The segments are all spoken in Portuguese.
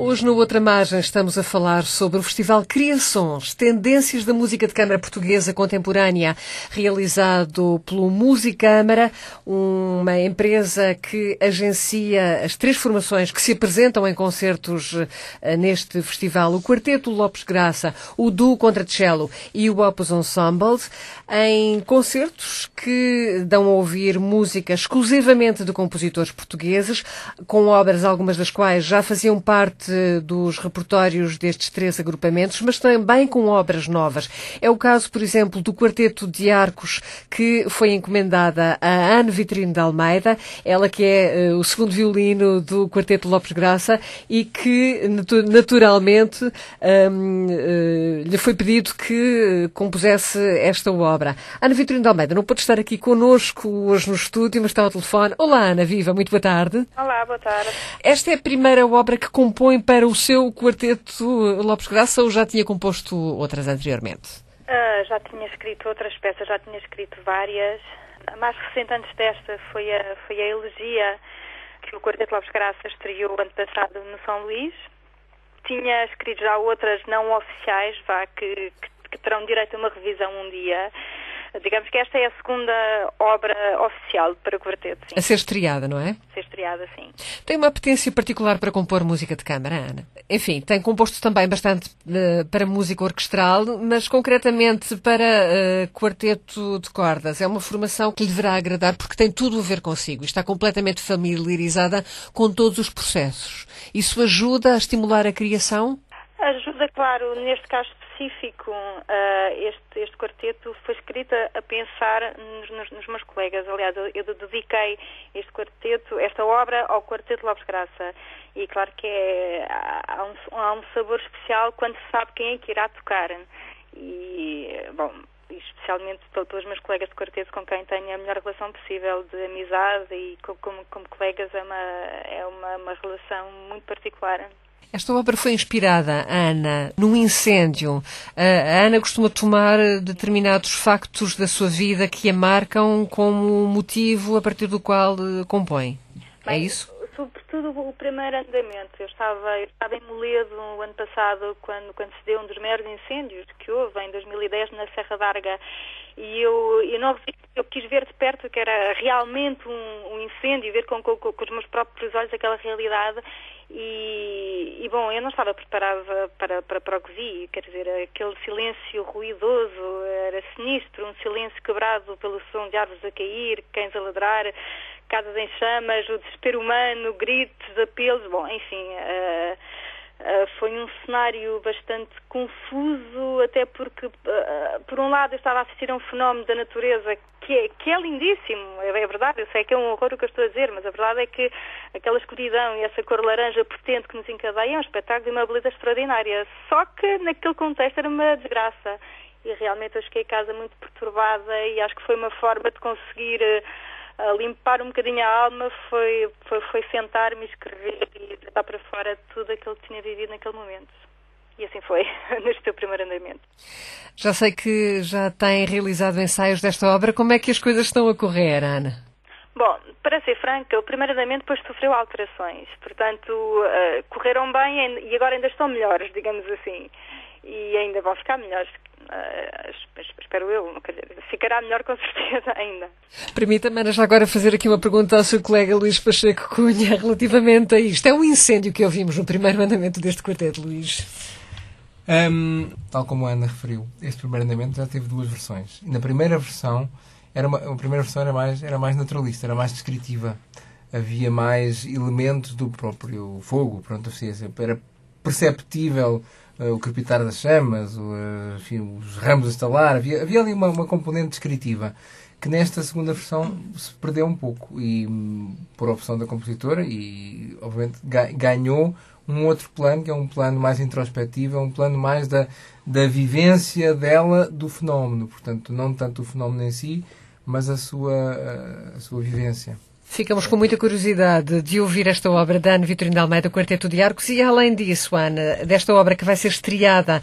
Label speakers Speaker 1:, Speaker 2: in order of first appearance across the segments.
Speaker 1: Hoje, no Outra Margem, estamos a falar sobre o Festival Criações, Tendências da Música de Câmara Portuguesa Contemporânea, realizado pelo Musicâmara, uma empresa que agencia as 3 formações que se apresentam em concertos neste festival: o Quarteto Lopes Graça, o Duo Contracello e o Opus Ensemble, em concertos que dão a ouvir música exclusivamente de compositores portugueses, com obras, algumas das quais já faziam parte dos repertórios destes 3 agrupamentos, mas também com obras novas. É o caso, por exemplo, do Quarteto de Arcos, que foi encomendada a Ana Vitorino de Almeida, ela que é o segundo violino do Quarteto Lopes Graça e que, naturalmente, lhe foi pedido que compusesse esta obra. Ana Vitorino de Almeida não pode estar aqui connosco hoje no estúdio, mas está ao telefone. Olá, Ana, viva, muito boa tarde.
Speaker 2: Olá, boa tarde.
Speaker 1: Esta é a primeira obra que compõe para o seu Quarteto Lopes Graça ou já tinha composto outras anteriormente?
Speaker 2: Já tinha escrito outras peças, já tinha escrito várias. A mais recente antes desta foi a Elegia, que o Quarteto Lopes Graça estreou ano passado no São Luís. Tinha escrito já outras não oficiais, que terão direito a uma revisão um dia. Digamos que esta é a segunda obra oficial para o quarteto, sim.
Speaker 1: A ser estreada, não é?
Speaker 2: A ser estreada, sim.
Speaker 1: Tem uma apetência particular para compor música de câmara, Ana? Enfim, tem composto também bastante para música orquestral, mas concretamente para quarteto de cordas. É uma formação que lhe deverá agradar porque tem tudo a ver consigo. Está completamente familiarizada com todos os processos. Isso ajuda a estimular a criação?
Speaker 2: Ajuda, claro. Neste caso específico, este quarteto foi escrito a pensar nos meus colegas. Aliás, eu dediquei esta obra ao Quarteto Lopes Graça. E claro que há um sabor especial quando se sabe quem é que irá tocar. E, bom, especialmente pelos meus colegas de quarteto com quem tenho a melhor relação possível de amizade e como colegas é uma relação muito particular.
Speaker 1: Esta obra foi inspirada, Ana, num incêndio. A Ana costuma tomar determinados factos da sua vida que a marcam como motivo a partir do qual compõe. É isso?
Speaker 2: Sobretudo o primeiro andamento. Eu estava em Moledo no ano passado, quando se deu um dos maiores incêndios que houve, em 2010, na Serra d'Arga. E eu quis ver de perto que era realmente um incêndio, ver com os meus próprios olhos aquela realidade. E bom, eu não estava preparada para o que vi, quer dizer, aquele silêncio ruidoso, era sinistro, um silêncio quebrado pelo som de árvores a cair, cães a ladrar, casas em chamas, o desespero humano, gritos, apelos, bom, enfim, foi um cenário bastante confuso, até porque, por um lado, eu estava a assistir a um fenómeno da natureza que é lindíssimo, é verdade, eu sei que é um horror o que eu estou a dizer, mas a verdade é que aquela escuridão e essa cor laranja potente que nos encadeia é um espetáculo de uma beleza extraordinária. Só que naquele contexto era uma desgraça e realmente eu cheguei a casa muito perturbada e acho que foi uma forma de conseguir limpar um bocadinho a alma, foi sentar-me e escrever e botar para fora tudo aquilo que tinha vivido naquele momento. E assim foi, neste teu primeiro andamento.
Speaker 1: Já sei que já tem realizado ensaios desta obra. Como é que as coisas estão a correr, Ana?
Speaker 2: Bom, para ser franca, o primeiro andamento depois sofreu alterações. Portanto, correram bem e agora ainda estão melhores, digamos assim. E ainda vão ficar melhores. Espero eu, quer dizer, ficará melhor com certeza ainda.
Speaker 1: Permita-me, Ana, já agora fazer aqui uma pergunta ao seu colega Luís Pacheco Cunha relativamente a isto. É um incêndio que ouvimos no primeiro andamento deste quarteto, Luís.
Speaker 3: Tal como a Ana referiu, este primeiro andamento já teve 2 versões. E na primeira versão, a primeira versão era mais naturalista, era mais descritiva. Havia mais elementos do próprio fogo, pronto, era perceptível o crepitar das chamas, os ramos a estalar, havia ali uma componente descritiva que nesta segunda versão se perdeu um pouco e por opção da compositora e obviamente ganhou um outro plano, que é um plano mais introspectivo, é um plano mais da vivência dela do fenómeno, portanto não tanto o fenómeno em si, mas a sua vivência.
Speaker 1: Ficamos com muita curiosidade de ouvir esta obra da Ana Vitorino de Almeida, o Quarteto de Arcos, e além disso, Ana, desta obra que vai ser estreada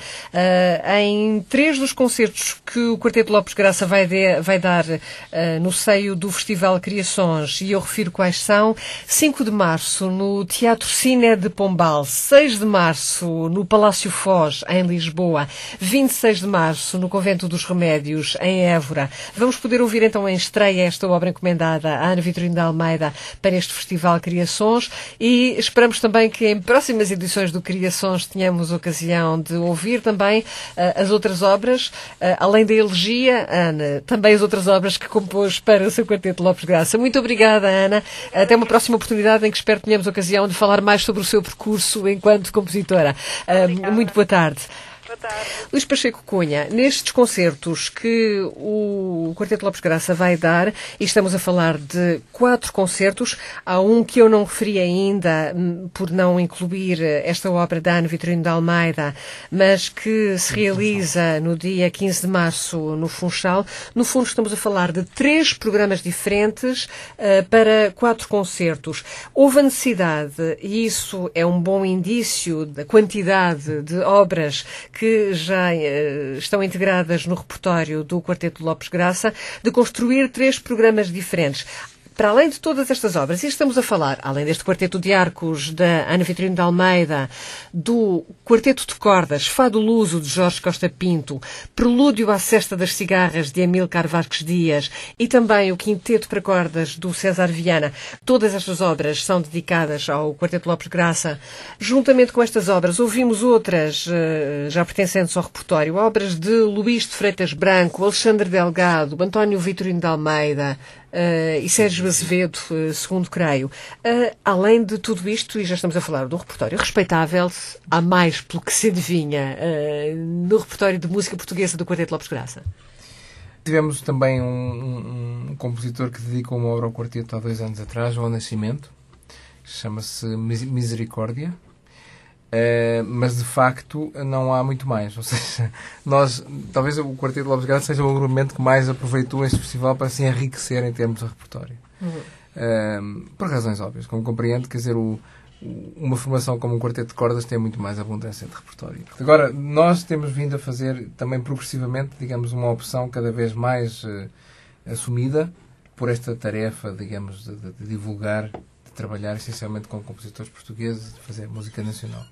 Speaker 1: em 3 dos concertos que o Quarteto Lopes Graça vai dar no seio do Festival Criações, e eu refiro quais são: 5 de março no Teatro Cine de Pombal, 6 de março no Palácio Foz, em Lisboa, 26 de março no Convento dos Remédios, em Évora. Vamos poder ouvir então em estreia esta obra encomendada à Ana Vitorino de Almeida para este Festival Criações, e esperamos também que em próximas edições do Criações tenhamos ocasião de ouvir também as outras obras, além da elegia, Ana, também as outras obras que compôs para o seu Quarteto Lopes Graça. Muito obrigada, Ana. Até uma próxima oportunidade em que espero que tenhamos ocasião de falar mais sobre o seu percurso enquanto compositora. Muito boa tarde.
Speaker 2: Boa tarde.
Speaker 1: Luís Pacheco Cunha, nestes concertos que o Quarteto Lopes Graça vai dar, e estamos a falar de 4 concertos, há um que eu não referi ainda, por não incluir esta obra da Ana Vitorino de Almeida, mas que se realiza no dia 15 de março no Funchal. No fundo, estamos a falar de 3 programas diferentes para 4 concertos. Houve a necessidade, e isso é um bom indício da quantidade de obras que já estão integradas no repertório do Quarteto Lopes Graça, de construir 3 programas diferentes. Para além de todas estas obras, e estamos a falar, além deste Quarteto de Arcos da Ana Vitorino de Almeida, do Quarteto de Cordas Fado Luso de Jorge Costa Pinto, Prelúdio à Cesta das Cigarras de Amílcar Vasques Dias e também o Quinteto para Cordas do César Viana. Todas estas obras são dedicadas ao Quarteto Lopes Graça. Juntamente com estas obras, ouvimos outras já pertencentes ao repertório, obras de Luís de Freitas Branco, Alexandre Delgado, António Vitorino de Almeida, e Sérgio Azevedo, segundo creio. Além de tudo isto, e já estamos a falar de um repertório respeitável, há mais pelo que se adivinha no repertório de música portuguesa do Quarteto Lopes Graça.
Speaker 3: Tivemos também um compositor que dedicou uma obra ao quarteto há 2 anos atrás, ao Nascimento, chama-se Misericórdia. Mas de facto não há muito mais, ou seja, talvez o Quarteto Lopes Graça seja o agrupamento que mais aproveitou este festival para se enriquecer em termos de repertório, por razões óbvias, como compreendo. Quer dizer, uma formação como um quarteto de cordas tem muito mais abundância de repertório. Agora, nós temos vindo a fazer também progressivamente, digamos, uma opção cada vez mais assumida por esta tarefa, digamos, de divulgar, trabalhar essencialmente com compositores portugueses, de fazer música nacional.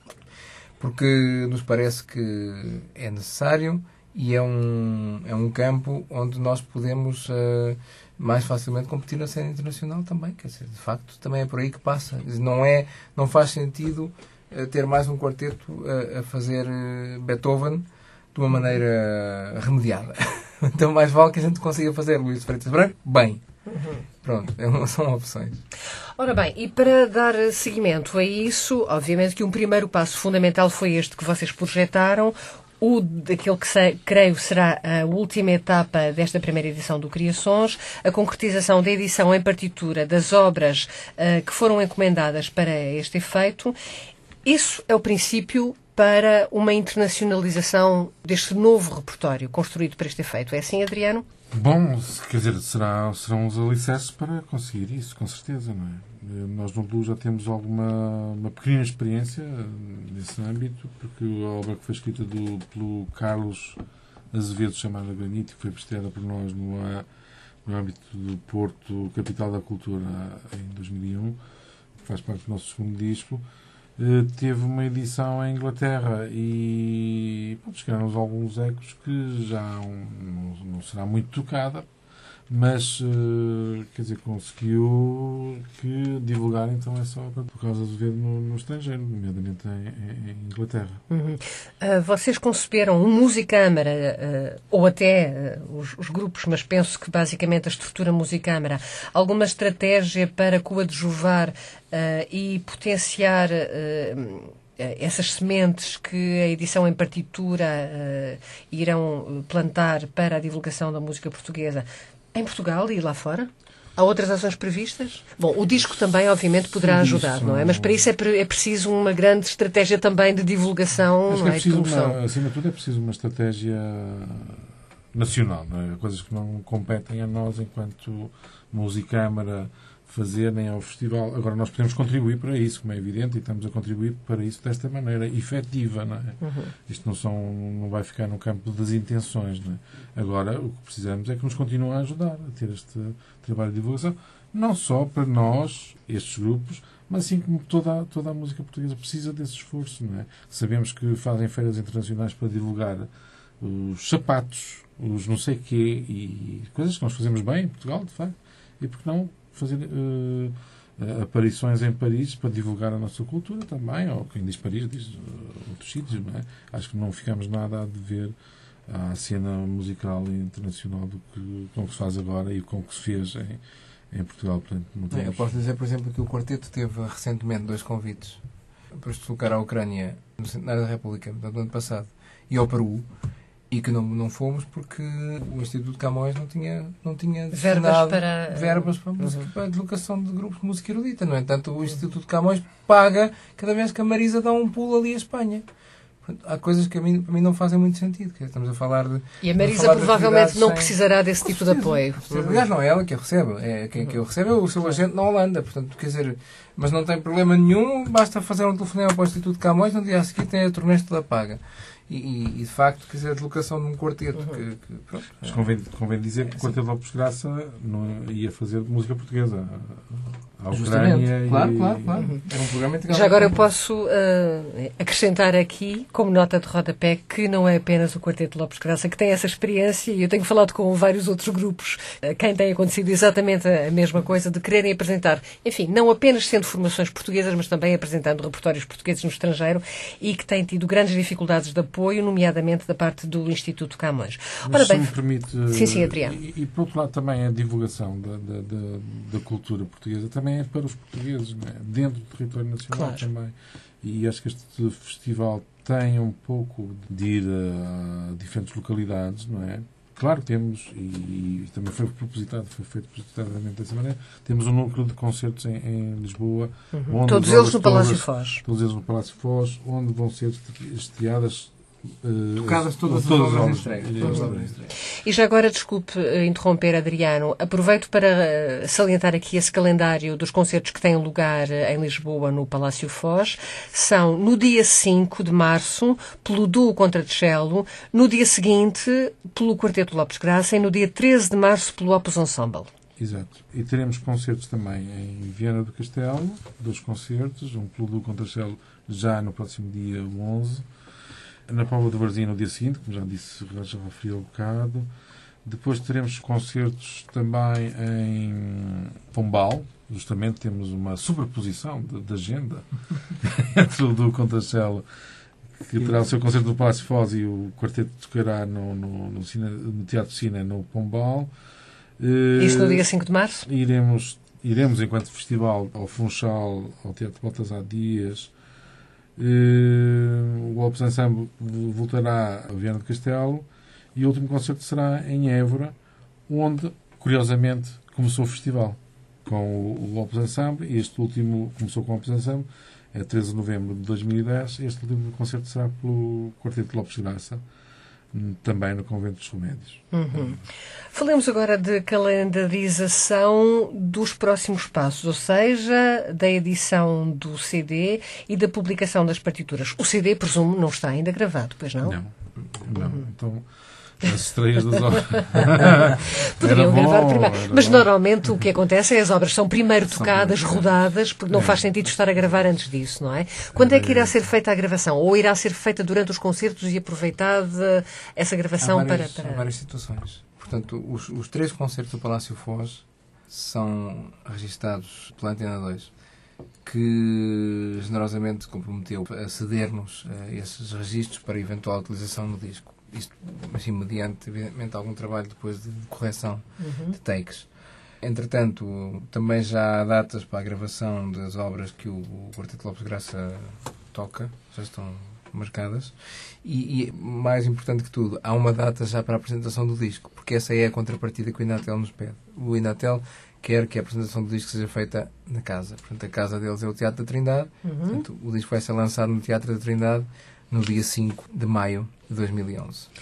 Speaker 3: Porque nos parece que é necessário e é um campo onde nós podemos mais facilmente competir na cena internacional também. Quer dizer, de facto, também é por aí que passa. Não faz sentido ter mais um quarteto a fazer Beethoven de uma maneira remediada. Então mais vale que a gente consiga fazer Luís de Freitas Branco bem. Pronto, são opções.
Speaker 1: Ora bem, e para dar seguimento a isso, obviamente que um primeiro passo fundamental foi este que vocês projetaram, daquele que creio será a última etapa desta primeira edição do Criações, a concretização da edição em partitura das obras que foram encomendadas para este efeito. Isso é o princípio para uma internacionalização deste novo repertório construído para este efeito. É assim, Adriano?
Speaker 4: Bom, quer dizer, serão os alicerces para conseguir isso, com certeza, não é? Nós no Blues já temos uma pequena experiência nesse âmbito, porque a obra que foi escrita pelo Carlos Azevedo, chamada Granito, que foi prestigiada por nós no âmbito do Porto, Capital da Cultura, em 2001, que faz parte do nosso segundo disco, teve uma edição em Inglaterra e chegaram-nos alguns ecos que já não será muito tocada, mas quer dizer, conseguiu que divulgar então essa obra por causa de ver no estrangeiro, nomeadamente em Inglaterra.
Speaker 1: Vocês conceberam um musicâmara, ou até os grupos, mas penso que basicamente a estrutura musicâmara, alguma estratégia para coadjuvar e potenciar essas sementes que a edição em partitura irão plantar para a divulgação da música portuguesa em Portugal e lá fora? Há outras ações previstas? Bom, o disco também, obviamente, poderá ajudar, não é? Mas para isso é preciso uma grande estratégia também de divulgação,
Speaker 4: acho
Speaker 1: não é?
Speaker 4: De promoção. Acima de tudo, é preciso uma estratégia nacional, não é? Coisas que não competem a nós enquanto Musicâmara fazerem ao festival. Agora, nós podemos contribuir para isso, como é evidente, e estamos a contribuir para isso desta maneira efetiva, não é? Isto não vai ficar no campo das intenções, não é? Agora, o que precisamos é que nos continuem a ajudar a ter este trabalho de divulgação, não só para nós, estes grupos, mas assim como toda a música portuguesa precisa desse esforço, não é? Sabemos que fazem feiras internacionais para divulgar os sapatos, os não sei quê, e coisas que nós fazemos bem em Portugal, de facto, e porque não fazer aparições em Paris para divulgar a nossa cultura também, ou quem diz Paris diz outros sítios, não é? Acho que não ficamos nada a dever à cena musical internacional com o que se faz agora e com o que se fez em Portugal. Portanto, não temos...
Speaker 3: Eu posso dizer, por exemplo, que o quarteto teve recentemente 2 convites para se deslocar à Ucrânia no centenário da República, portanto, no ano passado, e ao Peru, e que não fomos porque o Instituto Camões não tinha verbas para a deslocação de grupos de música erudita. No entanto, o Instituto Camões paga cada vez que a Marisa dá um pulo ali à Espanha. Há coisas que para mim não fazem muito sentido. Estamos a falar de...
Speaker 1: E a Marisa provavelmente não precisará desse tipo de apoio.
Speaker 3: Aliás, não é ela que a recebe. Quem que o recebe é o seu agente na Holanda. Portanto, quer dizer, mas não tem problema nenhum. Basta fazer um telefonema para o Instituto Camões, no dia a seguir tem a turnê toda paga. E de facto, quer dizer, a deslocação de um quarteto. Pronto,
Speaker 4: mas convém dizer que o Quarteto Lopes de Graça não ia fazer música portuguesa à Ucrânia.
Speaker 3: Claro. Era um programa integral.
Speaker 1: Já agora eu posso acrescentar aqui, como nota de rodapé, que não é apenas o Quarteto Lopes de Graça que tem essa experiência, e eu tenho falado com vários outros grupos, quem tem acontecido exatamente a mesma coisa, de quererem apresentar, enfim, não apenas sendo formações portuguesas, mas também apresentando repertórios portugueses no estrangeiro, e que têm tido grandes dificuldades de apoio, nomeadamente da parte do Instituto Camões.
Speaker 4: Ora bem, se me permite...
Speaker 1: Sim, Adriano.
Speaker 4: E por outro lado também a divulgação da cultura portuguesa também é para os portugueses, não é? Dentro do território nacional também. E acho que este festival tem um pouco de ir a diferentes localidades, não é? Claro que temos, e também foi feito propositadamente dessa maneira, temos um núcleo de concertos em Lisboa. Onde
Speaker 1: todos eles no Palácio Foz.
Speaker 4: Todos eles no Palácio Foz, onde vão ser estiadas
Speaker 3: tocadas todas as obras entregues.
Speaker 1: E já agora, desculpe interromper, Adriano, aproveito para salientar aqui esse calendário dos concertos que têm lugar em Lisboa no Palácio Foz. São no dia 5 de março, pelo Duo Contracelo, no dia seguinte, pelo Quarteto Lopes de Graça, e no dia 13 de março, pelo Opus Ensemble.
Speaker 4: Exato. E teremos concertos também em Viana do Castelo, 2 concertos, um pelo Duo Contracelo já no próximo dia 11, na Póvoa de Varzim no dia seguinte, como já disse, já referi há um bocado. Depois teremos concertos também em Pombal. Justamente temos uma superposição de agenda entre o do Contracelo, que terá o seu concerto no Palácio Foz, e o quarteto tocará no Teatro Cine no Pombal.
Speaker 1: Isto no dia 5 de março?
Speaker 4: Iremos enquanto festival, ao Funchal, ao Teatro Baltasar Dias. O Opus Ensemble voltará a Viana do Castelo, e o último concerto será em Évora, onde, curiosamente, começou o festival com o Opus Ensemble. Este último começou com o Opus Ensemble, é 13 de novembro de 2010. Este último concerto será pelo Quarteto Lopes de Graça, também no Convento dos Remédios.
Speaker 1: Falemos agora de calendarização dos próximos passos, ou seja, da edição do CD e da publicação das partituras. O CD, presumo, não está ainda gravado, pois não?
Speaker 4: Não. Então, as estreias das obras...
Speaker 1: Poderiam gravar primeiro. Mas normalmente o que acontece é as obras são primeiro tocadas, rodadas, porque não faz sentido estar a gravar antes disso, não é? Quando é que irá ser feita a gravação? Ou irá ser feita durante os concertos e aproveitada essa gravação para...
Speaker 3: Há várias situações. Portanto, os 3 concertos do Palácio Foz são registados pela Antena 2, que generosamente comprometeu a ceder-nos esses registros para eventual utilização no disco. Isto, assim, mediante, evidentemente, algum trabalho depois de correção de takes. Entretanto, também já há datas para a gravação das obras que o Quarteto Lopes de Graça toca, já estão marcadas. E mais importante que tudo, há uma data já para a apresentação do disco, porque essa é a contrapartida que o Inatel nos pede. O Inatel quer que a apresentação do disco seja feita na casa. Portanto, a casa deles é o Teatro da Trindade. Portanto, o disco vai ser lançado no Teatro da Trindade no dia 5 de maio de 2011.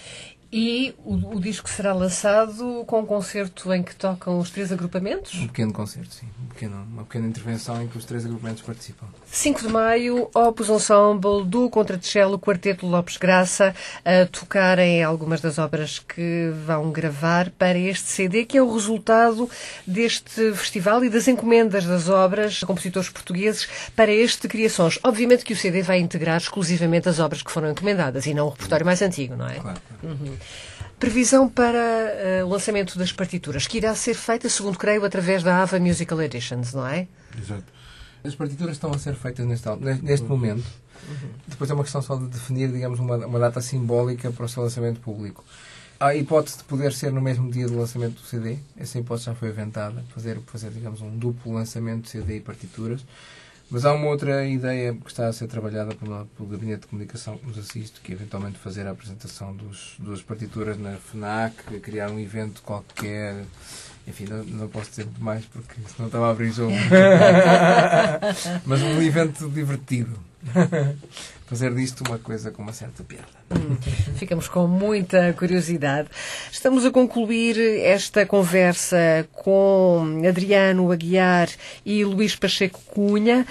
Speaker 1: E o disco será lançado com um concerto em que tocam os 3 agrupamentos?
Speaker 3: Um pequeno concerto, sim. Uma pequena intervenção em que os 3 agrupamentos participam.
Speaker 1: 5 de maio, Opus Ensemble, do Contratcello, Quarteto Lopes Graça, a tocarem algumas das obras que vão gravar para este CD, que é o resultado deste festival e das encomendas das obras de compositores portugueses para este Criações. Obviamente que o CD vai integrar exclusivamente as obras que foram encomendadas e não o repertório mais antigo, não é?
Speaker 3: Claro.
Speaker 1: Previsão para o lançamento das partituras, que irá ser feita, segundo creio, através da AVA Musical Editions, não é?
Speaker 4: Exato.
Speaker 3: As partituras estão a ser feitas neste momento. Depois é uma questão só de definir, digamos, uma data simbólica para o seu lançamento público. Há a hipótese de poder ser no mesmo dia do lançamento do CD. Essa hipótese já foi aventada. Fazer digamos, um duplo lançamento de CD e partituras. Mas há uma outra ideia que está a ser trabalhada pelo Gabinete de Comunicação que nos assiste, que é eventualmente fazer a apresentação das partituras na FNAC, criar um evento qualquer. Enfim, não posso dizer muito mais porque senão estava a abrir jogo. Mas um evento divertido. Fazer disto uma coisa com uma certa piada.
Speaker 1: Ficamos com muita curiosidade. Estamos a concluir esta conversa com Adriano Aguiar e Luís Pacheco Cunha,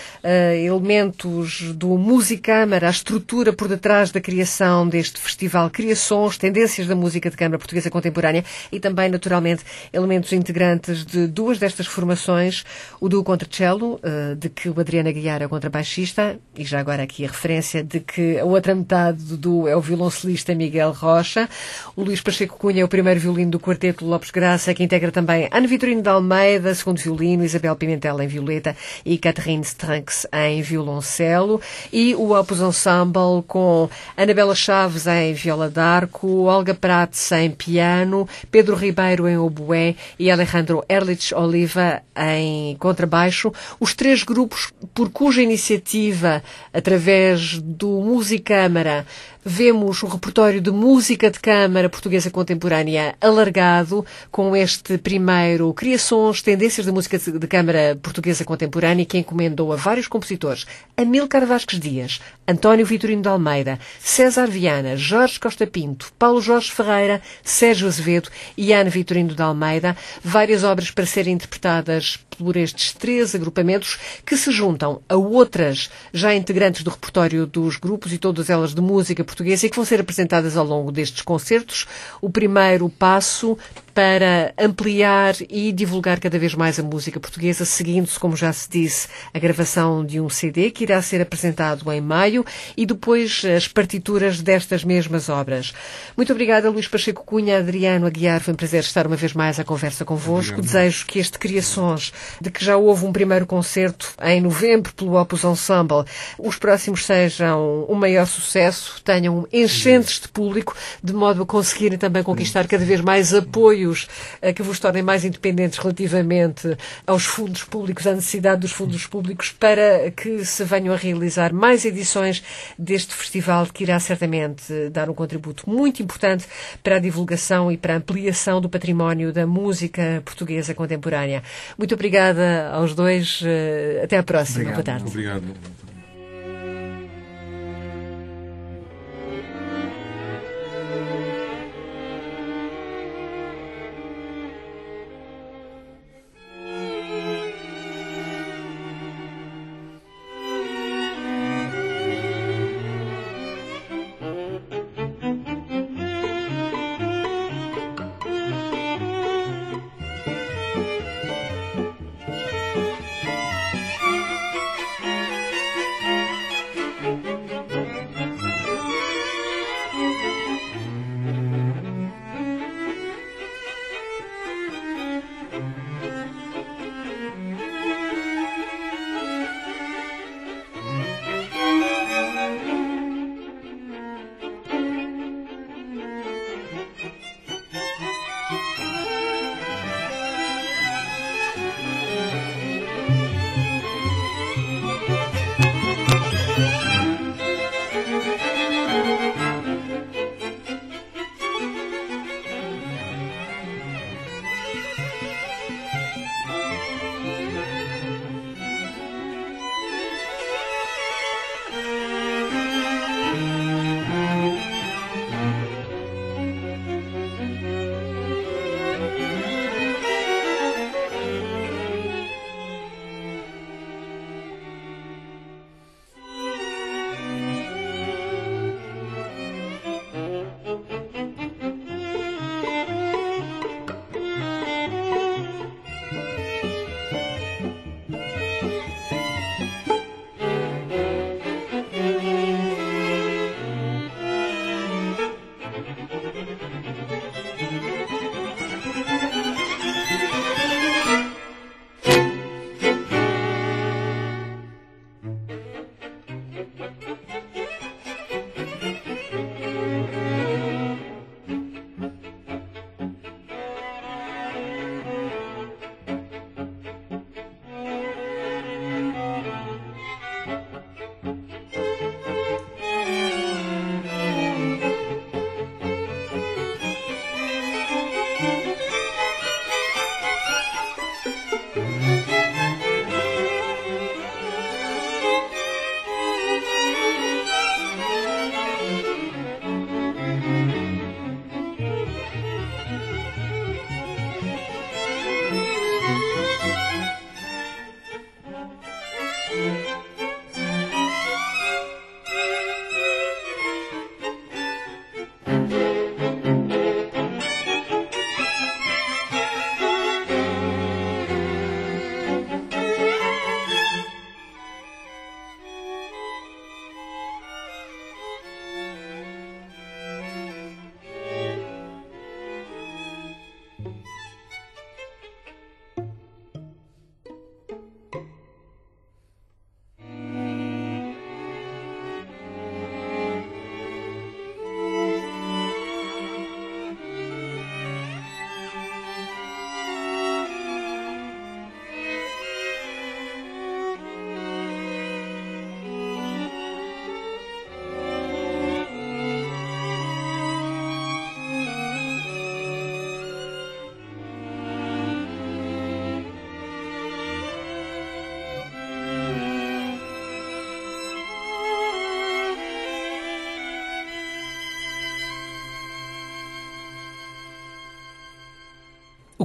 Speaker 1: elementos do Musicâmara, a estrutura por detrás da criação deste festival Criações, tendências da música de câmara portuguesa contemporânea e também, naturalmente, elementos integrantes de 2 destas formações, o do Contratcello, de que o Adriano Aguiar é o contrabaixista, e já agora aqui a referência de que a outra metade do duo é o violoncelista Miguel Rocha. O Luís Pacheco Cunha é o primeiro violino do Quarteto Lopes Graça, que integra também Ana Vitorino de Almeida, segundo violino, Isabel Pimentel em violeta e Catherine Stranks em violoncelo. E o Opus Ensemble com Anabela Chaves em viola d'arco, Olga Prats em piano, Pedro Ribeiro em oboé e Alejandro Erlich Oliva em contrabaixo. Os 3 grupos por cuja iniciativa, através do Musicâmara, vemos o repertório de música de câmara portuguesa contemporânea alargado com este primeiro Criações, tendências da música de câmara portuguesa contemporânea, que encomendou a vários compositores: Amílcar Vasques Dias, António Vitorino de Almeida, César Viana, Jorge Costa Pinto, Paulo Jorge Ferreira, Sérgio Azevedo e Ana Vitorino de Almeida. Várias obras para serem interpretadas por estes 3 agrupamentos que se juntam a outras já integrantes do repertório dos grupos e todas elas de música portuguesa e que vão ser apresentadas ao longo destes concertos. O primeiro passo para ampliar e divulgar cada vez mais a música portuguesa, seguindo-se, como já se disse, a gravação de um CD que irá ser apresentado em maio e depois as partituras destas mesmas obras. Muito obrigada, Luís Pacheco Cunha, Adriano Aguiar. Foi um prazer estar uma vez mais à conversa convosco. Obrigado. Desejo que este Criações, de que já houve um primeiro concerto em novembro pelo Opus Ensemble, os próximos sejam um maior sucesso, tenham enchentes de público, de modo a conseguirem também conquistar cada vez mais apoios que vos tornem mais independentes relativamente aos fundos públicos, à necessidade dos fundos públicos, para que se venham a realizar mais edições deste festival, que irá certamente dar um contributo muito importante para a divulgação e para a ampliação do património da música portuguesa contemporânea. Muito obrigada aos 2. Até à próxima.
Speaker 3: Obrigado.
Speaker 1: Boa tarde.
Speaker 4: Obrigado.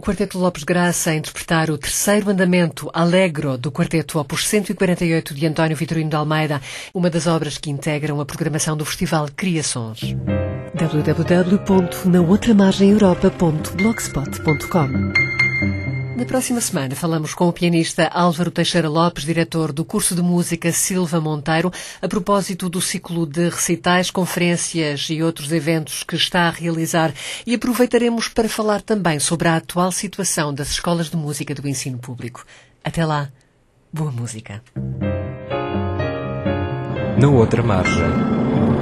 Speaker 1: Quarteto Lopes Graça a interpretar o terceiro andamento Allegro do Quarteto Opus 148 de António Vitorino de Almeida, uma das obras que integram a programação do Festival Criações. www.naoutramargemeuropa.blogspot.com. Na próxima semana falamos com o pianista Álvaro Teixeira Lopes, diretor do curso de música Silva Monteiro, a propósito do ciclo de recitais, conferências e outros eventos que está a realizar, e aproveitaremos para falar também sobre a atual situação das escolas de música do ensino público. Até lá, boa música.
Speaker 5: Na outra margem.